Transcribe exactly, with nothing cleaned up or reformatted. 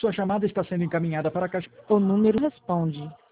Sua chamada está sendo encaminhada para a caixa. O número responde.